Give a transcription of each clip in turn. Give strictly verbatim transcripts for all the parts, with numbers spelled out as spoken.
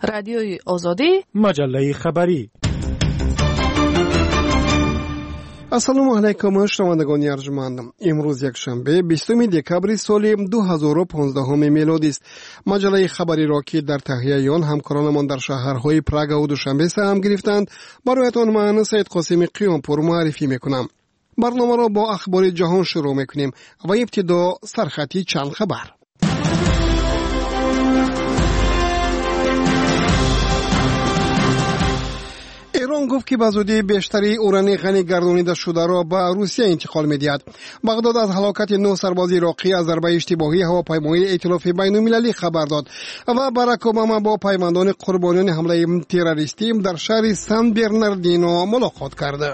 رادیوی آزادی، مجله خبری. السلام علیکم شنوندگان ارجمند. امروز یک شنبه بیستم دکبر سال دو هزار و پانزده میلادی است. مجله خبری را که در تهیه آن همکارانمان در شهرهای پراگ و دوشنبه سهم گرفتند برایتان من سید قاسم قیامپور معرفی میکنم. برنامه را با اخبار جهان شروع میکنیم و ابتدا سرخطی چند خبر. ایران گفت که به زودی بیشتری اورانی غنی گردانیده شده را به روسیه انتقال می‌دهد. بغداد از هلاکت نه سرباز عراقی از ضربه اشتباهی هواپیمای ائتلاف بین‌المللی خبر داد و باراک اوباما با پیماندان قربانیان حمله تروریستی در شهر سان برناردینو ملاقات کرد.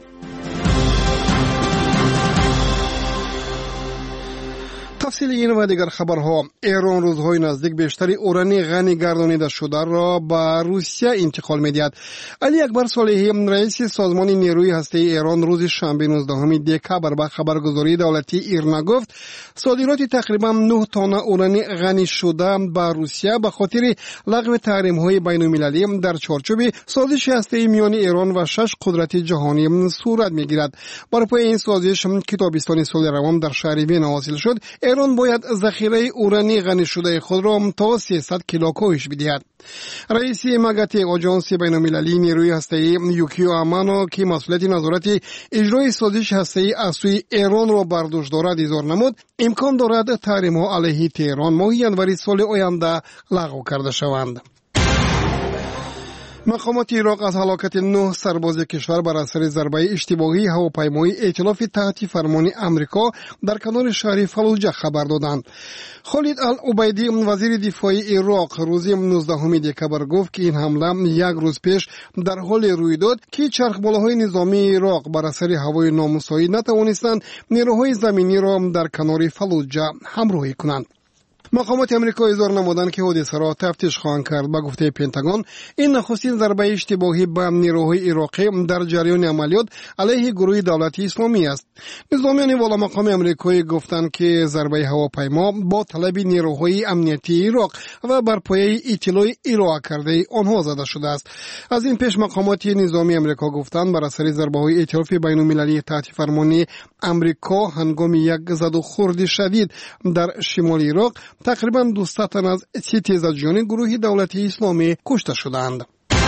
تفصیل این و دیگر خبرها. ایران روزهای نزدیک بیشتری اورانی غنی گردانیده شده را به روسیه انتقال می‌دهد. علی اکبر صالحی رئیس سازمان نیروی هسته‌ای ایران روز شنبه نوزدهم دکبر به خبرگزاری دولتی ایرنا گفت صادرات تقریبا نه تن اورانی غنی شده به روسیه به خاطر لغو تحریم‌های بین‌المللی در چارچوب سازش هسته‌ای میان ایران و شش قدرت جهانی صورت می‌گیرد. بر پایه این سازش که تابستان سال روان در شهر وین حاصل شد، ایران باید ذخیره اورانی غنی شده خود را تا سیصد کیلو کاهش بدهد. رئیس مگت آژانس بین‌المللی نیروی هسته‌ای یوکیو امانو که مسئولیت نظارت اجرای سازش هسته‌ای از سوی ایران را بر دوش دارد اظهار نمود امکان دارد تحریم‌ها علیه تهران ماه ینوری سال آینده لغو کرده شوند. مقامات عراق از هلاکت نه سرباز کشور بر اثر ضربه اشتباهی هواپیمای ائتلاف تحت فرمان امریکا در کنار شهر فلوجه خبر دادند. خالد العبیدی وزیر دفاع عراق روز نوزدهم دکبر گفت که این حمله یک روز پیش در حال روی داد که چرخبالاهای نظامی عراق بر اثر هوای نامساعد نتوانستند نیروهای زمینی را در کنار فلوجه همراهی کنند. مقامات امریکا اظهار نمودند که حادثه را تفتیش خواهند کرد. به گفته پنتاگون این نخستین ضربه اشتباهی به نیروهای عراقی در جریان عملیات علیه گروه دولت اسلامی است. نظامیان والا مقام امریکایی گفتند که ضربه هواپیما با طلب نیروهای امنیتی عراق و بر پایه اطلاع ارائه کرده آنها زده شده است. از این پیش مقامات نظامی امریکا گفتند بر اثر ضربه های ائتلاف بین‌المللی تحت فرمان امریکا هنگام یک زد و خورد شدید در شمال عراق تقریبا دویست تن از سی تیزجویان گروه دولتی اسلامی کشته شدند.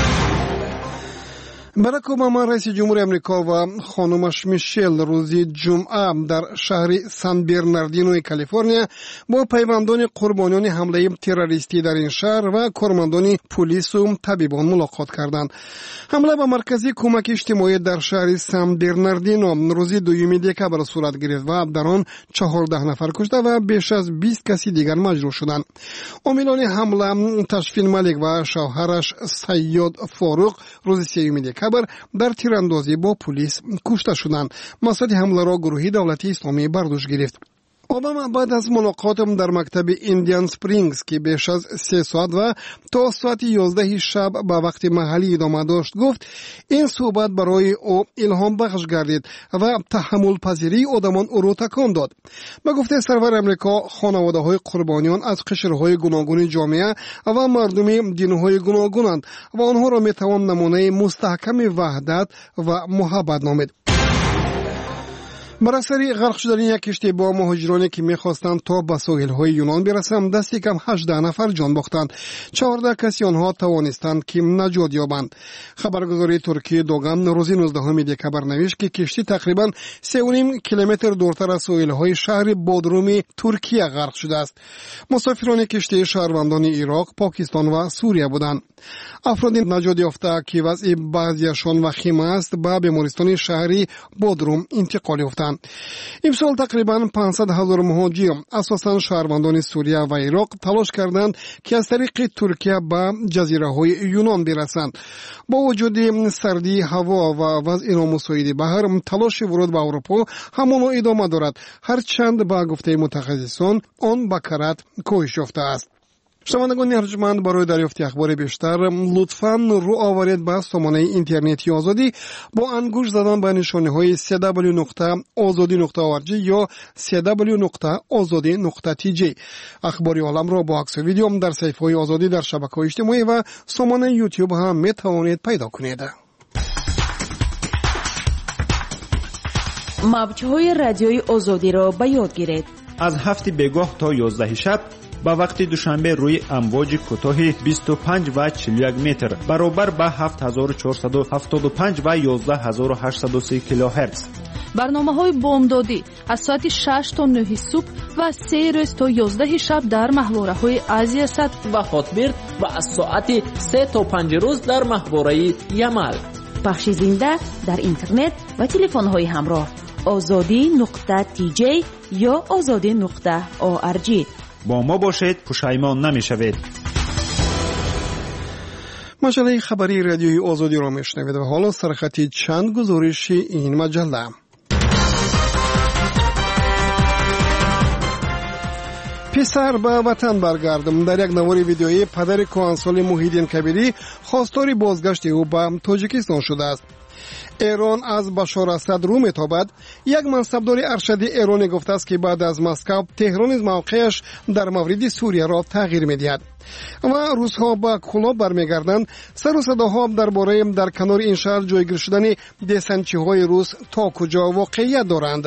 باراک اوباما رئیس جمهور امریکا و خانمش میشل روز جمعه در شهر سان برناردینو کالیفرنیا با پیوندان قربانیان حمله تروریستی در این شهر و کارمندان پلیس و طبیبان ملاقات کردند. حمله به مرکزی کمک اجتماعی در شهر سان برناردینو روز دوم دکبر صورت گرفت و در آن چهارده نفر کشته و بیش از بیست کسی دیگر مجروح شدند. عاملان حمله تشفین ملک و شوهرش سیاد فاروق روز سوم دکبر در تیراندازی با پلیس کشته شدند. مسئله حمله را گروه دولتی اسلامی بر دوش گرفت. اوباما بعد از ملاقاتم در مکتب ایندیان سپرینگز که بیش از سه ساعت و تا ساعت یازده شب به وقت محلی ادامه داشت گفت این صحبت برای او الهام بخش گردید و تحمل پذیری آدمان او را تکان داد. به گفته سرور امریکا خانواده های قربانیان از قشرهای گوناگون جامعه و مردم دینهای گوناگونند و آنها را می توان نمونه مستحکم وحدت و محبت نامید. بر اثر غرق شدن یک کشتی با مهاجرانی که می‌خواستند تا به ساحل‌های یونان برسند دستی کم هجده نفر جان باختند. چهارده کسی آنها توانستند که نجات یابند. خبرگزاری ترکیه دوگم روز نوزدهم دکبر نوشت که کشتی تقریباً سه و نیم کیلومتر دورتر از ساحل‌های شهر بودروم ترکیه غرق شده است. مسافران کشتی شهروندان عراق، پاکستان و سوریه بودند. افراد نجات یافته که وضع بعضیشان وخیم است به بیمارستان شهری بودروم انتقال یافتند. امسال تقریباً پانصد هزار مهاجر اساساً شهروندان سوریه و عراق تلاش کردند که از طریق ترکیه به جزیره‌های یونان برسند. با وجود سردی هوا و وضع نامساعد بحر تلاش ورود به اروپا همان ادامه دارد، هرچند با گفته متخصصان آن به کرات کاهش یافته است. شنوندگان ارجمند، برای دریافت اخبار بیشتر لطفاً رو آورید به سامانه اینترنتی آزادی با انگوش زدن به نشانه های دبلیو دبلیو دبلیو نقطه آزادی نقطه او آر جی یا دبلیو دبلیو دبلیو نقطه آزادی نقطه تی جی. اخباری عالم را با عکس و ویدیو در صفحه های آزادی در شبکه‌های اجتماعی و سامانه یوتیوب هم می توانید پیدا کنید. موج‌های رادیوی آزادی را به یاد گیرید. از هفت بگاه تا یازده شب با وقت دوشنبه روی امواج کوتاه بیست و پنج و چهل و یک متر برابر با هفت هزار و چهارصد و هفتاد و پنج و یازده هزار و هشتصد و سی کیلوهرتز. برنامه‌های بامدادی از ساعت شش تا نه صبح و سه روز تا یازده شب در محوره‌های آسیا صد و هاتبرد و از ساعت سه تا پنج روز در محوره یمل. پخش زنده در اینترنت و تلفن‌های همراه آزادی نقطه تی جی یا آزادی نقطه او آر جی. با ما باشید، پشیمان نمی‌شوید. مجله خبری رادیوی آزادی را میشنوید و حالا سرخطی چند گزارش این مجله. پسر به وطن برگردم. در یک نوار ویدیویی پدر کهنسال محیدین کبیری خواستار بازگشت او به تاجیکستان شده است. ایران از بشار اسد رو میتابد. یک منصبدار ارشد ایرانی گفته است که بعد از مسکو تهران از موقعش در مورد سوریه را تغییر میدهد و روزها به کلاب برمیگردند. سر و صداها درباره در کنار این شهر جایگیر شدن دسنچی های روس تا کجا واقعیت دارند.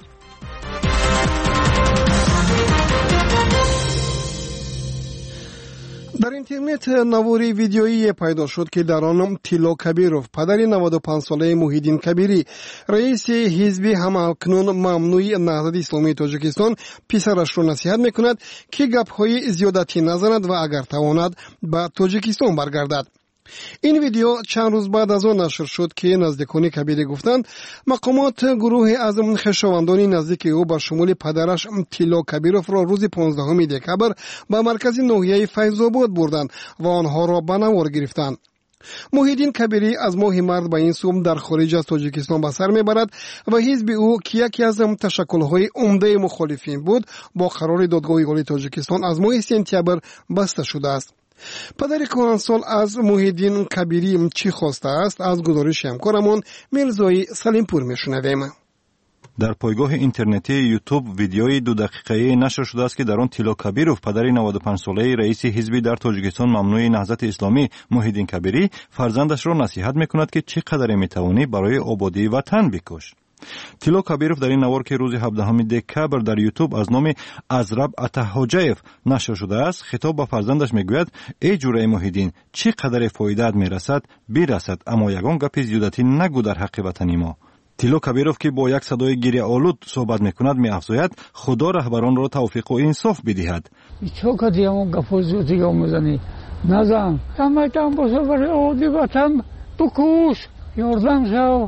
در اینترنت نواری ویدیویی پیدا شد که در آن تیلو کبیروف پدر نود و پنج ساله محیدین کبیری رئیس حزب هماکنون ممنوع نهضت اسلامی تاجیکستان پسرش را نصیحت میکند که گپ‌های زیادتی نزند و اگر تواند به تاجیکستان برگردد. این ویدیو چند روز بعد از آن نشر شد که نزدیکان کبیری گفتند مقامات گروه از خویشاوندان نزدیک او با شمول پدرش تیلو کبیروف را روز پانزدهم دکبر به مرکز ناحیه فیض‌آباد بردند و آنها را به نوار گرفتند. محیدین کبیری از ماه مارس به این سو در خارج از تاجیکستان به سر میبرد و حزب او که یکی از تشکل‌های عمده مخالفین بود با قرار دادگاه عالی تاجیکستان از ماه سپتامبر بسته شده است. پدر کهنسال از محیدین کبیری چی خواسته است؟ از گزارش همکارمون میرزای سلیمپور میشنویم. در پایگاه اینترنتی یوتیوب ویدیوی دو دقیقه‌ای نشر شده است که در آن تیلو کبیروف پدر نود و پنج ساله رئیس حزب در تاجیکستان ممنوع نهضت اسلامی محیدین کبیری فرزندش را نصیحت میکند که چقدر میتوانی برای آبادی وطن بکوش. تیلو کبیروف در این نوار که روز هفدهم دکبر در یوتیوب از نام ازرب اتحاجیف نشر شده است خطاب به فرزندش میگوید ای جوره محیدین چقدر فایده‌ات میرسد برسد اما یگان گپ زیادتی نگو در حق وطن ما. تیلو کبیروف که با یک صدای گریه آلود صحبت میکند میافزاید خدا رهبران را توفیق و انصاف بدهد. چوکا دیامون گپ زیادی میزنی نزن همه تام برای آبادی وطن بکوش یاردم شو.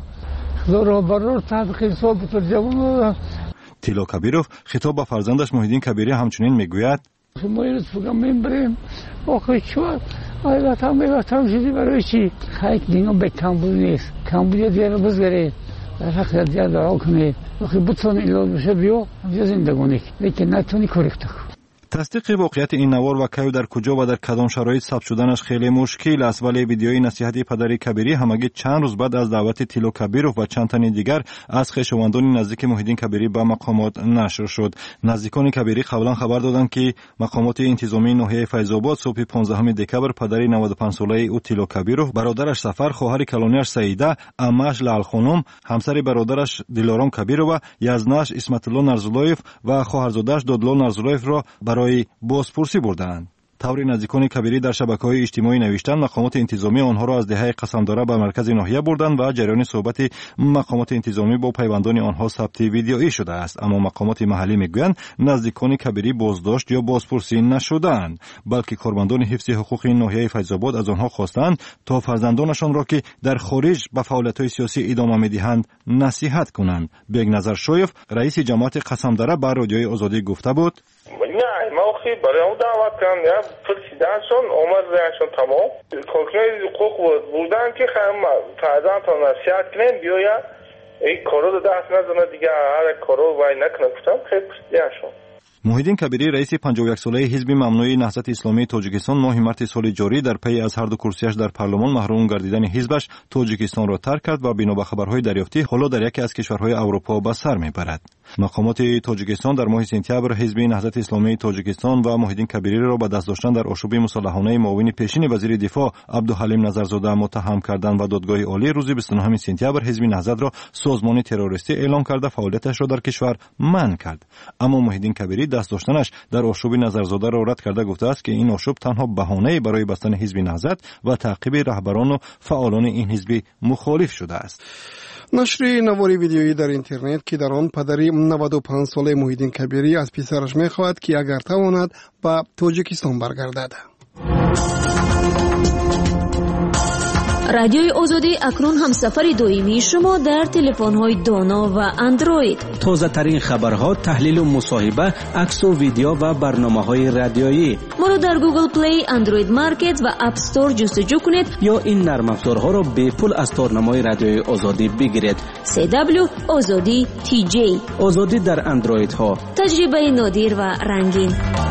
تیلو کبیروف خطاب به فرزندش محیدین کبیری همچنین میگوید ما یه فقط میبریم آخه چوار آیا وطن به وطن شدی برای چی؟ خیلی دیگه به کمبود نیست کمبود دیگه بزگره در حق دیگه دعا کنید آخه بتون ایلاد بشه بیو همجا زندگانی لیکن نتونی کرکت کن. تصدیق واقعیت این نوار و کی در کجا و در کدام شرایط ثبت شدنش خیلی مشکل است ولی ویدیوی نصیحت پدر کبیری همگی چند روز بعد از دعوت تیلو کبیروف و چند تن دیگر از خویشاوندان نزدیک محیدین کبیری به مقامات نشر شد. نزدیکان کبیری قبلا خبر دادند که مقامات انتظامی ناحیه فیض‌آباد صبح پانزدهم دکبر پدر نود و پنج ساله او تیلو کبیروف، برادرش سفر، خواهر کلانیش سعیده، عمه‌اش لال خانم، همسر برادرش دلارام کبیرова، یزنش اسمت الله نرزولایف و خواهرزاده‌اش دادلال نرزولایف را برای بازپرسی بردند. طوری نزدیکان کبیری در شبکه‌های اجتماعی نوشتند مقامات انتظامی آنها را از دهه قسمداره به مرکز ناحیه بردند و جریان صحبت مقامات انتظامی با پیوندان آنها ثبت ویدیویی شده است، اما مقامات محلی میگویند نزدیکان کبیری بازداشت یا بازپرسی نشدند، بلکه کارمندان حفظ حقوق ناحیه فیض‌آباد از آنها خواستند تا فرزندانشان را که در خارج به فعالیت‌های سیاسی ادامه می‌دهند نصیحت کنند. بیگنظر شویف رئیس جماعت قسمداره به رادیوی آزادی گفته بود نه ما خیلی برای اون دعوت کردم یا پرسیدنشون عمر ریشون تمام کنکنه حقوق بودن که خیلی فرزند تا نصیحت کنیم بیاید این کارو رو دست نزنه دیگه هر کارو وای نکنه کتم خیلی پرسیدنشون. муҳиддин кабирӣ раиси панҷоҳу як солаи ҳизби мамнӯии наҳзати исломии тоҷикистон моҳи марти соли ҷорӣ дар пайи аз ҳарду курсияш дар парлумон маҳрум гардидани ҳизбаш тоҷикистонро тарк кард ва бино ба хабарҳои дарёфтӣ ҳоло дар яке аз кишварҳои аврупо ба сар мебарад. мақомоти тоҷикистон дар моҳи сентябр ҳизби наҳзати исломии тоҷикистон ва муҳиддин кабириро ба даст доштан дар ошӯби мусолаҳонаи муовини пешини вазири дифоъ абдуҳалим назарзода муттаҳам карданд ва додгоҳи олӣ рӯзи бисту нӯҳуми сентябр ҳизби наҳзатро созмони террористӣ эълон карда фаъолияташро дар кишвар манъ кард. аммо муҳиддин кабирӣ даст доштанаш дар ошӯби назарзодаро рад карда гуфтааст ки ин ошӯб танҳо баҳонае барои бастани ҳизби наҳзат ва таъқиби раҳбарону фаъолони ин ҳизби мухолиф шудааст. нашри навори видеоӣ дар интернет ки дар он падари наваду панҷ солаи муҳиддин кабирӣ аз писараш мехоҳад ки агар тавонад ба тоҷикистон баргардад. радиои озодӣ акнун ҳамсафари доимии шумо дар телефонҳои доно ва андроид. тозатарин хабарҳо, таҳлилу мусоҳиба, аксу видео ва барномаҳои радиоӣ. моро дар Google Play, Android Market ва App Store ҷустуҷӯ кунед ё ин нармафзорҳоро бепул аз торнамои радиои озодӣ бигиред. си дабл ю озодӣ ти ҷей. озодӣ дар андроидҳо. таҷрибаи нодир ва рангин.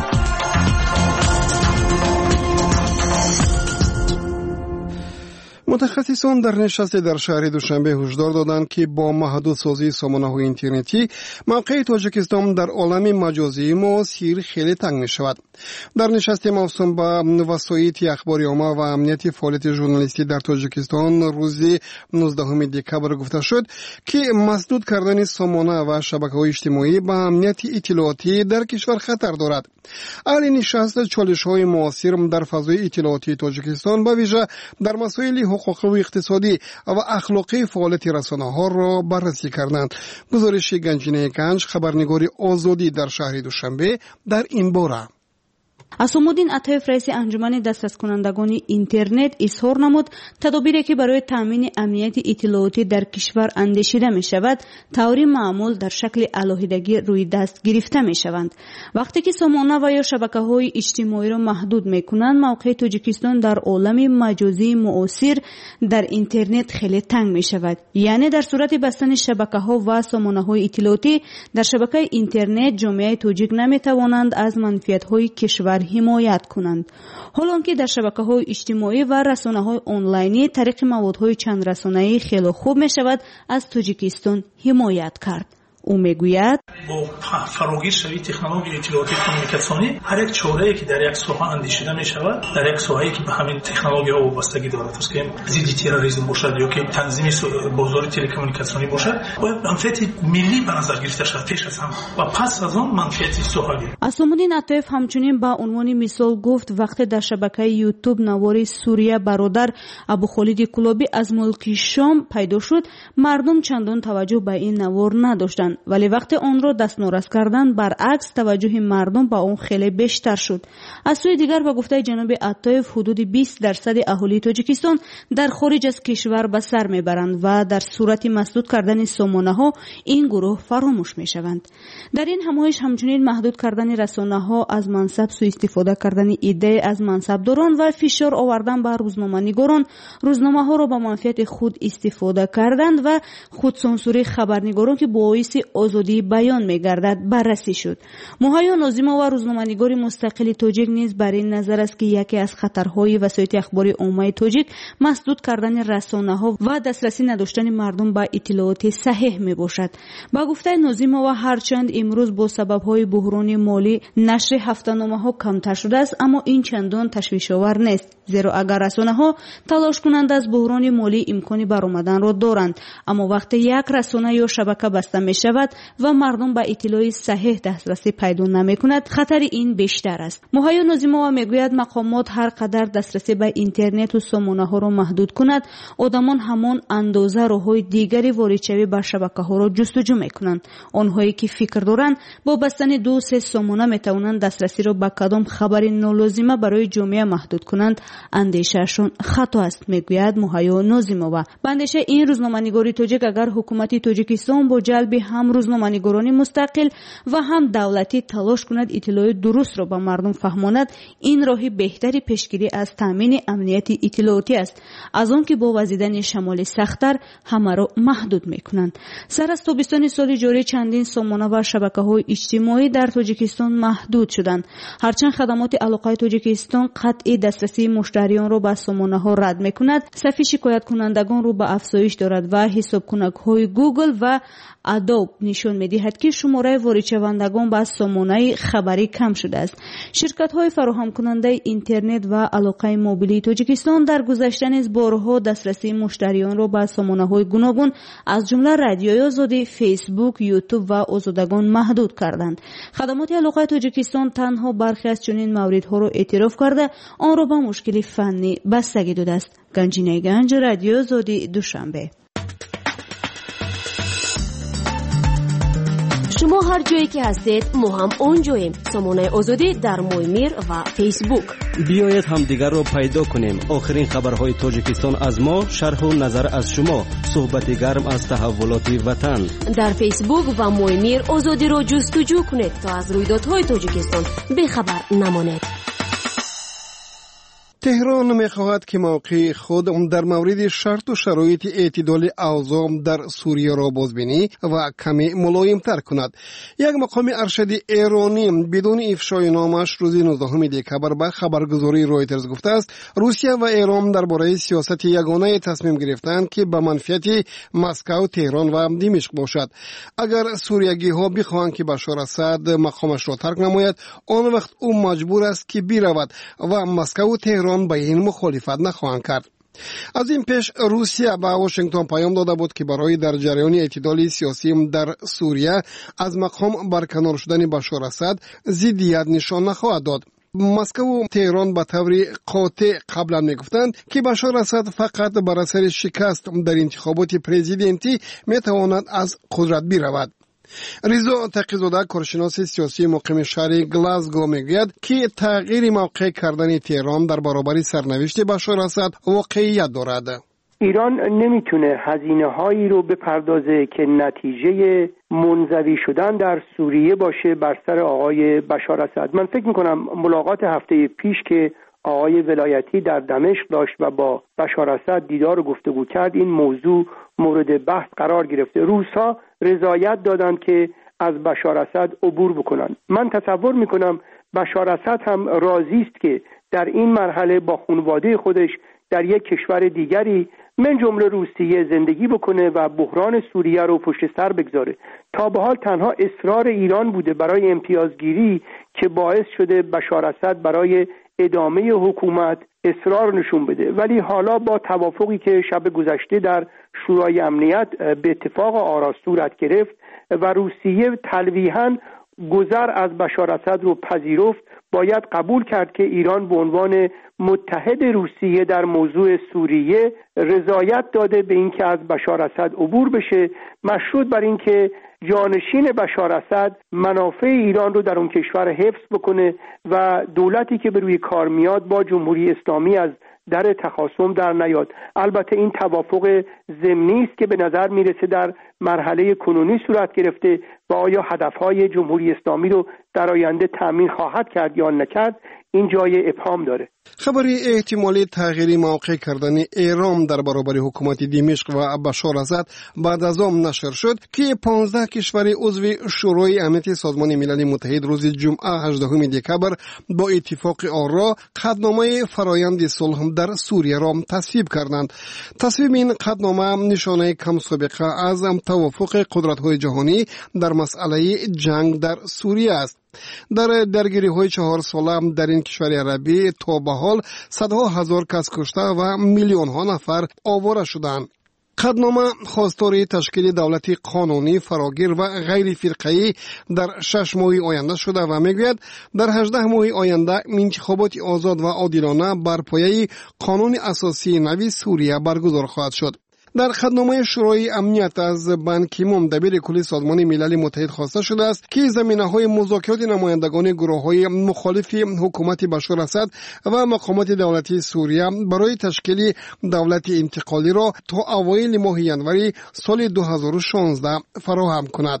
мутахассисон дар нишасте дар шаҳри душанбе ҳушдор доданд ки бо маҳдудсозии сомонаҳои интернетӣ мавқеи тоҷикистон дар олами маҷозии муосир хеле танг мешавад. дар нишасти мавсум ба васоити ахбори омма ва амнияти фаъолияти журналистӣ дар тоҷикистон рӯзи нуздаҳуми декабр гуфта шуд ки масдуд кардани сомона ва шабакаҳои иҷтимоӣ ба амнияти иттилоотӣ дар кишвар хатар дорад. аҳли нишаст чолишҳои муосир дар фазои иттилоотии тоҷикистон ба вижа дар масоили ҳуқуқиву иқтисодӣ ва ахлоқии фаъолияти расонаҳоро баррасӣ карданд. гузориши Ганҷинаи Ганҷ, хабарнигори Озодӣ дар шаҳри Душанбе дар ин бора. асомуддин Атаев раиси анҷумани дастраскунандагони интернет изҳор намуд тадобире ки барои таъмини амнияти иттилоотӣ дар кишвар андешида мешавад таври маъмул дар шакли алоҳидагӣ рӯи даст гирифта мешаванд. вақте ки сомона ва ё шабакаҳои иҷтимоиро маҳдуд мекунанд, мавқеи Тоҷикистон дар олами маҷозии муосир дар интернет хеле танг мешавад. яъне дар сурати бастани шабакаҳо ва сомонаҳои иттилоотӣ дар шабакаи интернет ҷомеаи тоҷик наметавонанд аз манфиатҳои кишвар ҳимоят кунанд. ҳолонки дар шабакаҳои иҷтимоӣ ва расонаҳои онлайнӣ тариқи маводҳои чандрасонаӣ хеле хуб мешавад аз Тоҷикистон ҳимоят кард. ӯ мегӯяд бо фарогир шавии технологияи иттилоотии коммуникатсионӣ ҳар як чорае ки дар як соҳа андешида мешавад, дар як соҳае ки ба ҳамин технологияҳо вобастагӣ дорад, ки зидди терроризм бошад ё ки танзими бозори телекоммуникатсионӣ бошад, бояд манфиати миллӣ ба назар гирифта шавад пеш аз ҳама ва пас аз он манфиати соҳавӣ. асомуддин Атаев ҳамчунин ба унвони мисол гуфт вақте дар шабакаи YouTube навори Суриya бародар Абухолиди Кулоби аз мулки Шом пайдо шуд, мардум чандон таваҷҷӯҳ ба ин навор надоштанд, вале вақте онро дастнорас карданд, баръакс таваҷҷӯҳи мардум ба он хеле бештар шуд. аз сӯи дигар ба гуфтаи ҷаноби Атаев ҳудуди бист дарсади аҳолии Тоҷикистон дар хориҷ аз кишвар ба сар мебаранд ва дар сурати масдуд кардани сомонаҳо ин гурӯҳ фаромӯш мешаванд. дар ин ҳамоиш ҳамчунин маҳдуд кардани расонаҳо, аз мансаб суистифода кардани идея аз мансабдорон ва фишор овардан ба рӯзноманигорон, рӯзномаҳоро ба манфиати худ истифода карданд ва худсонсурии хабарнигорон ки боиси озодии баён мегардад баррасӣ шуд. муҳайё нозимова, рӯзноманигори мустақили тоҷик, низ бар ин назар аст ки яке аз хатарҳои васоити ахбори оммаи тоҷик масдуд кардани расонаҳо ва дастрасӣ надоштани мардум ба иттилооти саҳеҳ мебошад. ба гуфтаи нозимова, ҳарчанд имрӯз бо сабабҳои буҳрони молӣ нашри ҳафтаномаҳо камтар шудааст, аммо ин чандон ташвишовар нест, зеро агар расонаҳо талошкунанда аз буҳрони молӣ имкони баромаданро доранд, аммо вақте як расона ё шабака баста мешавад ва мардум ба иттилои саҳеҳ дастрасӣ пайдо намекунад, хатари ин бештар аст. муҳайё нозимова мегӯяд мақомот ҳар қадар дастрасӣ ба интернету сомонаҳоро маҳдуд кунад, одамон ҳамон андоза роҳҳои дигари воридшавӣ ба шабакаҳоро ҷустуҷӯ мекунанд. онҳое ки фикр доранд бо бастани ду се сомона метавонанд дастрасиро ба кадом хабари нолозима барои ҷомеа маҳдуд кунанд, андешаашон хато аст, мегӯяд муҳайё нозимова. ба андешаи ин рӯзноманигори тоҷик, агар ҳукумати Тоҷикистон бо ҷалби ҳам هم روزنامه‌نگاران مستقل و هم دولتی تلاش کند اطلاعات درست را به مردم فهماند، این راه بهتری پیشگیری از تامین امنیت اطلاعاتی است، از آن که با وزیدن شمال سخت‌تر همه را محدود می‌کنند. سر از تابستان سال جاری چندین سامانه و شبکه‌های اجتماعی در تاجیکستان محدود شدند. هرچند خدمات علاقه تاجیکستان قطعی دسترسی مشتریان را به سامانه‌ها رد می‌کند، صف شکایت کنندگان را به افزایش دارد و حساب‌کنک‌های گوگل و ادوب نشان می‌دهد که شماره واردشوندگان به سامانه خبری کم شده است. شرکت‌های فراهم کننده اینترنت و علاقه موبیلی تاجیکستان در گذشته نیز بارها دسترسی مشتریان را به سامانه‌های گوناگون از جمله رادیوی آزادی، فیسبوک، یوتیوب و آزادگان محدود کردند. خدمات علاقه تاجیکستان تنها برخی از چنین موردها را اعتراف کرده آن را به مشکل فنی بستگی داده است. گنجینه گنج، رادیو آزادی، دوشنبه. شما هر جایی که هستید ما هم اونجاییم. سامانه آزادی در مویمیر و فیسبوک. بیایید هم دیگر رو پیدا کنیم. آخرین خبرهای تاجیکستان از ما، شرح و نظر از شما، صحبت گرم از تحولات وطن. در فیسبوک و مویمیر آزادی رو جستجو کنید تا از رویدادهای تاجیکستان بخبر نمانید. تهران می‌خواهد که موقع خود در مورد شرط و شرایط اعتدال اوضاع در سوریه را بازبینی و کمی ملایم‌تر کند. یک مقام ارشد ایرانی بدون افشای نامش روز نوزدهم دکبر به خبرگزاری رویترز گفته است روسیه و ایران درباره سیاست یگانه تصمیم گرفتند که به منفعت مسکو، تهران و دمشق باشد. اگر سوریگی‌ها بخواهند که بشار اسد مقامش را ترک نماید، آن وقت او مجبور است که برود و مسکو و تهران به این مخالفت نخواهند کرد. از این پیش روسیه به واشنگتن پیام داده بود که برای در جریان اعتدال سیاسی در سوریه از مقام برکنار شدن بشار اسد ضدیت نشان نخواهد داد. مسکو و تهران به طور قاطع قبلا میگفتند که بشار اسد فقط بر اثر شکست در انتخابات پرزیدنتی میتواند از قدرت برود. رضا تقی‌زاده، کارشناس سیاسی مقیم شهر گلاسگو، میگوید که تغییر موقع کردن تهران در برابر سرنوشت بشار اسد واقعیت دارد. ایران نمیتونه هزینه هایی رو بپردازه که نتیجه منزوی شدن در سوریه باشه بر سر آقای بشار اسد. من فکر میکنم ملاقات هفته پیش که آقای ولایتی در دمشق داشت و با بشار اسد دیدار و گفتگو کرد، این موضوع مورد بحث قرار گرفته. روس‌ها رضایت دادند که از بشار اسد عبور بکنن. من تصور میکنم بشار اسد هم راضی است که در این مرحله با خانواده خودش در یک کشور دیگری من جمله روسیه زندگی بکنه و بحران سوریه رو پشت سر بگذاره. تا به حال تنها اصرار ایران بوده برای امتیازگیری که باعث شده بشار اسد برای ادامه حکومت اصرار نشون بده، ولی حالا با توافقی که شب گذشته در شورای امنیت به اتفاق آرا صورت گرفت و روسیه تلویحاً گذر از بشار اسد رو پذیرفت، باید قبول کرد که ایران به عنوان متحد روسیه در موضوع سوریه رضایت داده به اینکه از بشار اسد عبور بشه، مشروط بر اینکه جانشین بشار اسد منافع ایران رو در اون کشور حفظ بکنه و دولتی که به روی کار میاد با جمهوری اسلامی از در تخاصم در نیاد. البته این توافق ضمنی است که به نظر میرسه در مرحله کنونی صورت گرفته و آیا هدفهای جمهوری اسلامی رو در آینده تامین خواهد کرد یا نکرد، این جای ابهام داره. خبری احتمالی تغییری موقع کردن ایران در برابر حکومت دمشق و بشار اسد بعد از آن نشر شد که پانزده کشور عضو شورای امنیت سازمان ملل متحد روز جمعه هجدهم دکبر با اتفاق آرا قطعنامه فرایند صلح در سوریه را تصویب کردند. تصویب این قطعنامه نشانه کم سابقه از توافق قدرت‌های جهانی در مسئله جنگ در سوریه است. در درگیری های چهار ساله در این کشور عربی تا به حال صدها هزار کس کشته و میلیون ها نفر آواره شدند. قطعنامه خواستار تشکیل دولتی قانونی فراگیر و غیر فرقه‌ای در شش ماه آینده شده و میگوید در هجده ماه آینده انتخابات آزاد و عادلانه بر پایه قانون اساسی نوی سوریه برگزار خواهد شد. در قطعنامه شورای امنیت از بان کی مون دبیر کلی سازمان ملل متحد خواسته شده است که زمینه‌های مذاکرات نمایندگان گروه‌های مخالف حکومت بشار اسد و مقامات دولتی سوریه برای تشکیل دولت انتقالی را تا اوایل ماه ژانویه سال دو هزار و شانزده فراهم کند.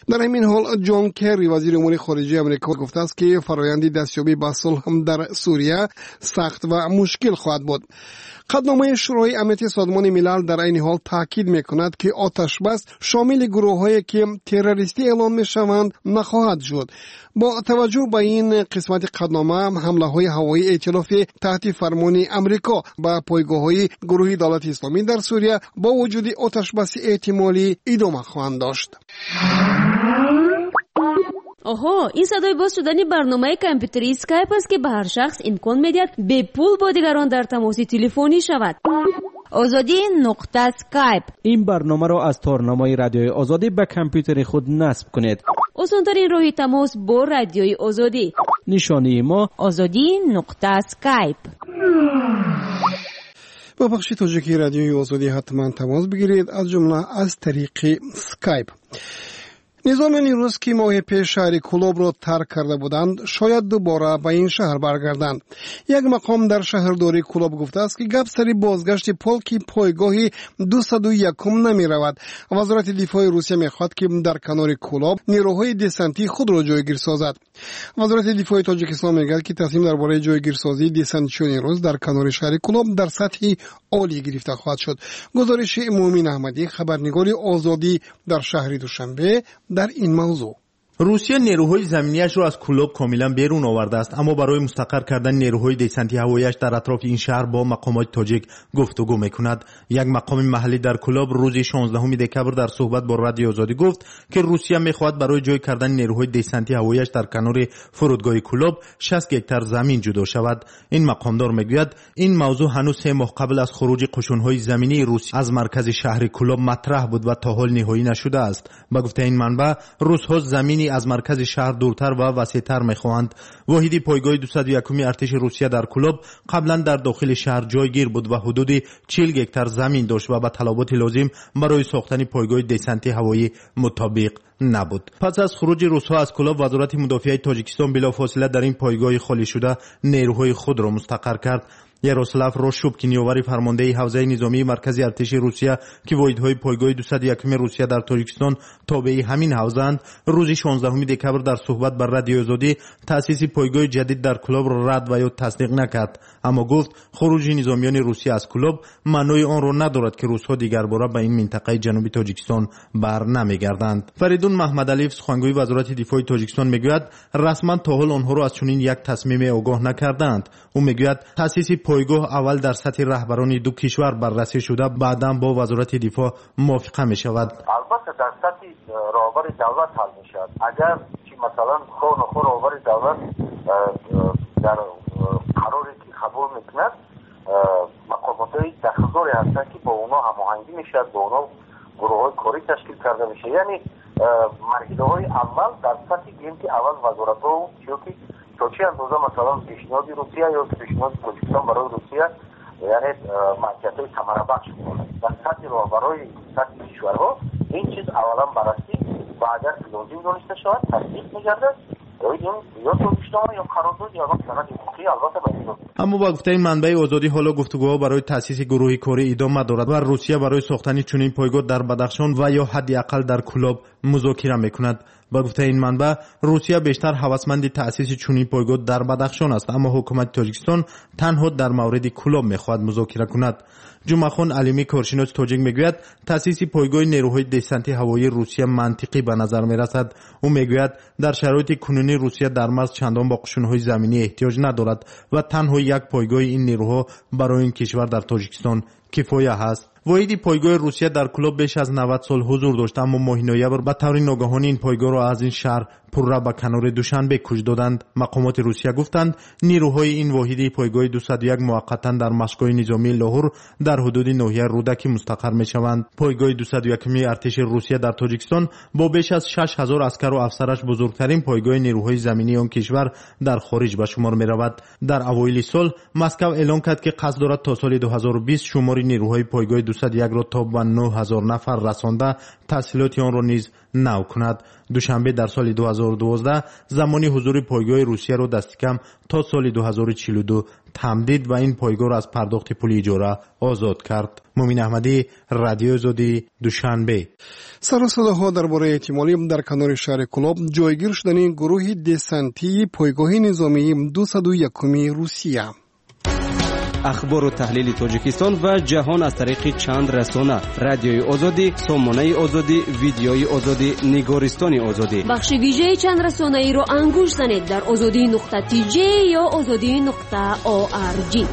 در همین حال جان کری وزیر امور خارجه آمریکا گفته است که فرآیند دستیابی به صلح در سوریه سخت و مشکل خواهد بود. قطعنامه شورای امنیت سازمان ملل در این حال تاکید میکند که آتش بس شامل گروه‌هایی که تروریستی اعلام میشوند نخواهد شد. با توجه به این قسمت قطعنامه، حمله‌های هوایی ائتلاف تحت فرمان آمریکا به پایگاه‌های گروه دولت اسلامی در سوریه با وجود آتش بس احتمالی ادامه خواهند داشت. آها، این صدای باز شدنی برنامه کامپیوتری اسکایپ است که به هر شخص امکان می‌دهد به پول با دیگران در تماس تلفنی شود. آزادی نقطه اسکایپ. این برنامه را از تارنمای رادیوی آزادی به کامپیوتر خود نصب کنید. آسان‌ترین راه تماس با رادیوی آزادی. نشانی ما آزادی نقطه اسکایپ. با بخش تاجیکی رادیوی آزادی حتما تماس بگیرید، از جمله از طریق اسکایپ. نظامیان روس که ماه پیش شهر کلوب را ترک کرده بودند شاید دوباره به این شهر برگردند. یک مقام در شهرداری کلوب گفته است که گپ سری بازگشت پولک پایگاه دویست و یک نمی رود. وزارت دفاع روسیه میخواهد که در کنار کلوب نیروهای دسنتی خود را جایگیر سازد. وزارت دفاع تاجیکستان میگوید که تصمیم درباره جایگیر سازی دسنتیون روس در کنار شهر کلوب در سطح عالی گرفته خواهد شد. گزارش مومن احمدی، خبرنگار آزادی در شهر دوشنبه، در این موضوع. روسیه نیروهای زمینیش را از کلوب کاملا بیرون آورده است، اما برای مستقر کردن نیروهای دسنتی هواییش در اطراف این شهر با مقامات تاجیک گفتگو میکند. یک مقام محلی در کلوب روز شانزدهم دکبر در صحبت با رادیو آزادی گفت که روسیه میخواهد برای جای کردن نیروهای دسنتی هواییش در کنار فرودگاه کلوب شصت هکتار زمین جدا شود. این مقامدار میگوید این موضوع هنوز سه ماه قبل از خروج قشونهای زمینی روسیه از مرکز شهر کلوب مطرح بود و تا حال نهایی نشده است. با گفته این منبع، روس‌ها زمینی از مرکز شهر دورتر و وسیع‌تر می‌خواهند. واحد پایگاه دویست و یک ارتش روسیه در کلوب قبلا در داخل شهر جایگیر بود و حدود چهل هکتار زمین داشت و با طلبات لازم برای ساختن پایگاه دسنتی هوایی مطابق نبود. پس از خروج روس‌ها از کلوب، وزارت مدافع تاجیکستان بلافاصله در این پایگاه خالی شده نیروهای خود را مستقر کرد. یاروسلاف روشوب که نیوری فرمانده حوزه نظامی مرکزی ارتش روسیه که واحدهای پایگاه دویست و یک روسیه در تاجیکستان تابع همین حوزه‌اند، روز شانزدهم دکبر در صحبت بر رادیو آزادی تأسیس پایگاه جدید در کلوب را رد و یا تصدیق نکرد، اما گفت خروج نظامیان روسیه از کلوب معنای آن را ندارد که روس‌ها دیگر باره به این منطقه جنوبی تاجیکستان بر نمیگردند. فریدون محمدعلی، سخنگوی وزارت دفاع تاجیکستان میگوید رسما تا حال آنها را از چنین یک تصمیم آگاه نکردند. او میگوید تأسیس پایگاه اول در سطح رهبران دو کشور بررسی شده، بعداً با وزارت دفاع موافقه می شود. البته در سطح رهبر دولت حل می شود. اگر که مثلا خون خور رهبر دولت در قراری که قبول میکند، مقامات تخصصی هستند که با اونا هماهنگی میشد، با اونا گروه های کاری تشکیل کرده میشه. یعنی مرحله های اول در سطح این که اول وزارت ها چیزی تا چه اندازه مثلا پیشنهاد روسیه یا پیشنهاد تاجیکستان برای روسیه یعنی موقعیت ثمره بخش کنه در سطح راهبرای سطح کشورها این چیز اولا بررسی و اگر لازم دانسته شود تصدیق می‌گردد یا تاجیکستان یا قرارداد یا سند حقوقی البته باید. اما با گفته این منبع آزادی حالا گفتگوها برای تأسیس گروه کاری ادامه دارد و روسیه برای ساختن چنین پایگاه در بدخشان و یا حداقل در کلوب مذاکره میکند. با گفته این منبع روسیه بیشتر هوسمند تأسیس چنین پایگاه در بدخشان است، اما حکومت تاجیکستان تنها در مورد کلوب میخواهد مذاکره کند. جمعخان علیمی کارشناس تاجیک میگوید تأسیس پایگاه نیروهای دسنتی هوایی روسیه منطقی به نظر میرسد. او میگوید در شرایط کنونی روسیه در مرز چندان با قشونهای زمینی احتیاج ندارد و تنها یک پایگاه این نیروها برای این کشور در تاجیکستان کفایه است. واحد پایگاه روسیه در کلوب بیش از نود سال حضور داشت، اما ماه نوامبر به طور ناگهانی این پایگاه را از این شهر پر به کنار دوشنبه کوچ دادند. مقامات روسیه گفتند نیروهای این واحد پایگاه دویست و یک موقتا در مشغول نظامی لاهور در حدود ناحیه رودک مستقر میشوند. پایگاه دویست و یک ارتش روسیه در تاجیکستان با بیش از شش هزار عسکر و افسرش بزرگترین پایگاه نیروهای زمینی آن کشور در خارج به شمار میرود. در اوایل سال مسکو اعلام کرد که قصد دارد تا سال دو هزار و بیست شمار تعداد نیروهای پایگاه دویست و یک را تا به نه هزار نفر رسانده تحصیلات آن را نیز نو کند. دوشنبه در سال دو هزار و دوازده زمانی حضور پایگاه روسیه را دست کم تا سال دو هزار و چهل و دو تمدید و این پایگاه را از پرداخت پول اجاره آزاد کرد. مومین احمدی، رادیو آزادی، دوشنبه. سر و صداها درباره احتمالی در کنار شهر کلوب جایگیر شدن گروه دسنتی پایگاه نظامی دویست و یک روسیه. اخبار و تحلیل تاجیکستان و جهان از طریق چند رسانه: رادیوی آزادی، سامانه آزادی، ویدیوی آزادی، نگارستان آزادی. بخش ویژه چند رسانه ای رو انگوش زنید در آزادی نقطه تی جی یا آزادی نقطه او آر جی.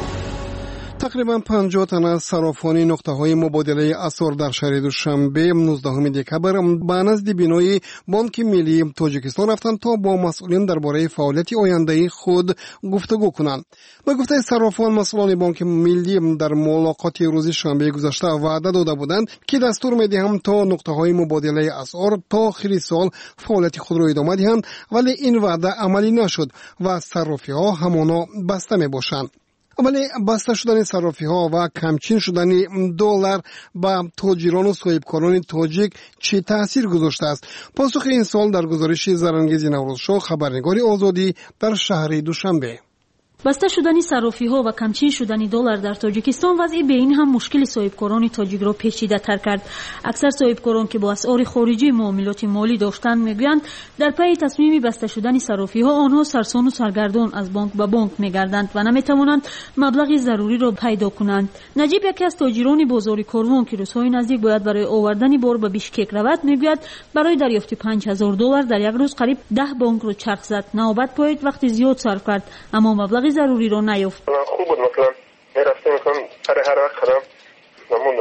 تقریبا پنجاه تن از صرافان نقطه‌های مبادله اسعار در شهر دوشنبه نوزدهم دکبر به نزد بینای بانک ملی تاجیکستان رفتند تا با مسئولین درباره فعالیت آینده خود گفتگو کنند. به گفته صرافان، مسئولان بانک ملی در ملاقات روز شنبه گذشته وعده داده بودند که دستور می‌دهند تا نقطه‌های مبادله اسعار تا آخر سال فعالیت خود را ادامه دهند، ولی این وعده عملی نشد و صرافی‌ها همانا بسته می‌باشند. ولی بسته شدن صرافی ها و کمچین شدن دلار با تاجران و صاحبکاران تاجیک چه تاثیر گذاشته است؟ پاسخ این سوال در گزارش زرانگیز نوروزشاه خبرنگار آزادی در شهر دوشنبه. بسته شدن صرافی ها و کمچین شدن دلار در تاجیکستان وضعی به این هم مشکل صاحبکاران تاجیک را پیچیده تر کرد. اکثر صاحبکاران که با اسعار خارجی معاملات مالی داشتند میگویند در پی تصمیم بسته شدن صرافی ها آنها سرسان و سرگردان از بانک به بانک میگردند و نمیتوانند مبلغ ضروری را پیدا کنند. نجیب، یکی از تاجران بازار کاروان که روزهای نزدیک باید برای آوردن بار به بیشکک رود، میگوید برای دریافت پنج هزار دلار در یک روز قریب ده بانک را چرخ زد. نوبت پاید وقت زیاد صرف کرد اما مبلغ ضروری رو نیافت. خوب بود، مثلا میرفتم مثلا هر هر وقت خدم نمون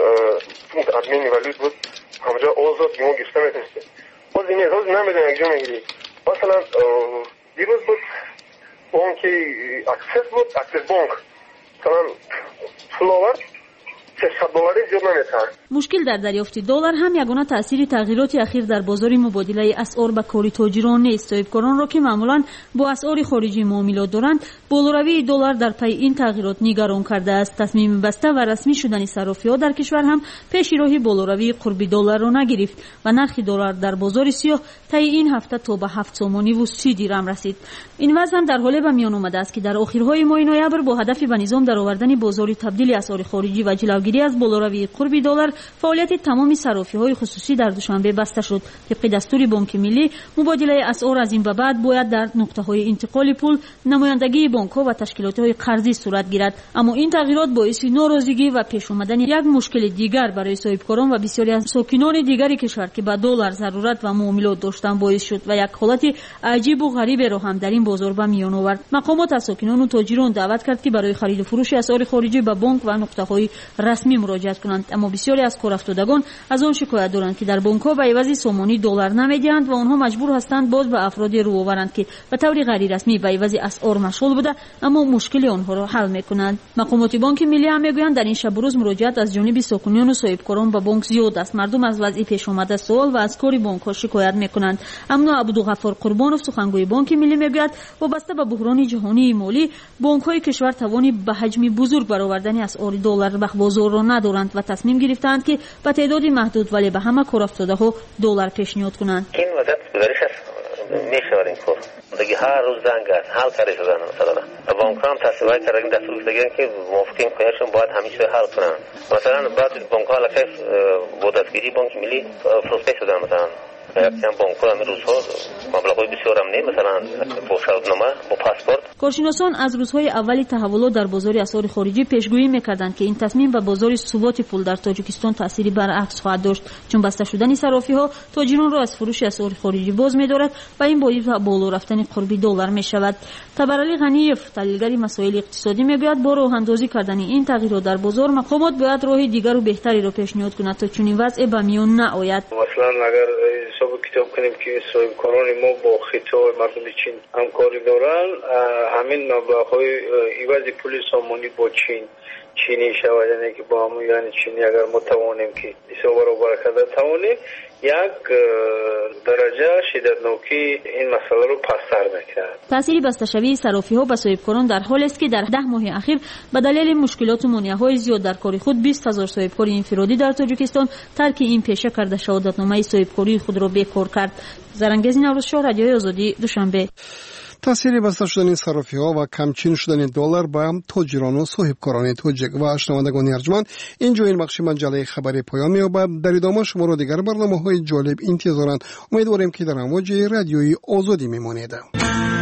ادمین ولید بود همجا آزاد گیمو گشته میتونسته باز این روز نمیدن یک جا میگیری. مثلا دیروز بود بانکی اکسس بود، اکسس بانک مثلا فلوور ششصد دلاری زیاد نمیتر. مشکل در دریافت دلار هم یگانه تأثیر تغییرات اخیر در بازار مبادله اسعار به کار تاجران نیست. صاحبکاران را که معمولا با اسعار خارجی معاملات دارند، بالوروی دلار در پی این تغییرات نگران کرده است. تصمیم بسته و رسمی شدن صرافی‌ها در کشور هم پیش راه بالوروی قرب دلار را نگرفت و نرخ دلار در بازار سیاه طی این هفته تا به هفت سومانی و سی درم رسید. این وضع هم در حالی به میان آمده است که در آخرهای ماه نوامبر با هدف به نظام درآوردن بازار تبدیل اسعار خارجی و جلوگیری از بالوروی قرب دلار، فعالیت تمام صرافی‌های خصوصی در دوشنبه بسته شد. طبق دستور بانک ملی، مبادله اسعار از این به بعد باید در نقطه‌های انتقال پول، نمایندگی بانک‌ها و تشکیلات‌های قرضی صورت گیرد. اما این تغییرات باعث ناراضگی و پیش آمدن یک مشکل دیگر برای صاحبکاران و بسیاری از ساکنان دیگر کشور که به دلار ضرورت و معاملات داشتن باعث شد و یک حالت عجیب و غریب را هم در این بازار به میان آورد. مقامات از ساکنان و تاجران دعوت کرد که برای خرید و فروش اسعار خارجی به بانک و نقطه‌های رسمی مراجعه کنند، اما بسیاری از کارافتادگان از آن شکایت دارند که در بانک‌ها به عوض سامانی دلار نمیدهند و آنها مجبور هستند باز به افراد رو آورند که به طور غیر رسمی به عوض اسعار مشغول بوده اما مشکل آنها را حل می‌کنند. مقامات بانک ملی هم میگویند در این شب روز مراجعت از جانب ساکنان و صاحبکاران به بانک زیاد است. مردم از وضع پیش آمده سوال و از کار بانک‌ها شکایت می‌کنند. اما عبدالغفار قربانوف، سخنگوی بانک ملی، میگوید وابسته به بحران جهانی مالی، بانک‌های کشور توانی به حجم بزرگ برآوردن اسعار دلار به بازار را ندارند و تصمیم گرفتند که به تعداد محدود ولی به همه کارافتاده‌ها دلار پیشنهاد کنند. این وضعیت گزارش است میشود این کار دیگه هر روز زنگ است حل کاری شدن مثلا بانک‌ها هم تصویب کردن دستور دادن که موافقین کارشون باید همیشه حل کنن. مثلا بعضی بانک‌ها لکه با دستگیری بانک ملی فروخته شدن، مثلا یکم بانک‌ها همین روزها مبلغ‌های بسیار هم نه، مثلا با شهادتنامه با پاسپورت. کارشناسان از روزهای اولی تحولات در بازار اسعار خارجی پیشگویی می‌کردند که این تصمیم به بازار ثبات پول در تاجیکستان تأثیری برعکس خواهد داشت، چون بسته شدن صرافی‌ها تاجران را از فروش اسعار خارجی باز می‌دارد و این باعث بالا رفتن قربی دلار می‌شود. تبرعلی غنیف، تحلیلگر مسائل اقتصادی، می‌گوید با راه‌اندازی کردن این تغییرات در بازار، مقامات باید راه دیگر و بهتری را پیشنهاد کنند تا چنین وضع به میان نآید. مثلا اگر حساب کتاب کنیم که صاحبکاران ما با خطای مردم چین همکاری دارن، همین مبلغ‌های عوض پول سامانی با چین چینی شود، یعنی که با همون یعنی چینی اگر ما توانیم که بیست برابر کرده توانیم یک درجه شدتناکی این مسئله رو پستر میکرد. تاثیر بسته‌شوی صرافی‌ها به صاحبکاران در حال است که در ده ماه اخیر به دلیل مشکلات و مانع‌های زیاد در کار خود بیست هزار صاحبکار انفرادی در تاجیکستان ترک این پیشه کرده شهادتنامه صاحبکاری خود را بیکار کرد. زرنگزی نوروزشاه، رادیوی آزادی، دوشنبه. تاثیر بسته شدن صرافی‌ها و کمچین شدن دلار به تاجران و صاحبکاران تاجیک و شنوندگان ارجمند، اینجا این بخش مجله خبری پایان می‌یابد. در ادامه شما را دیگر برنامه‌های جالب انتظارند. امیدواریم که در امواج رادیوی آزادی میمانید.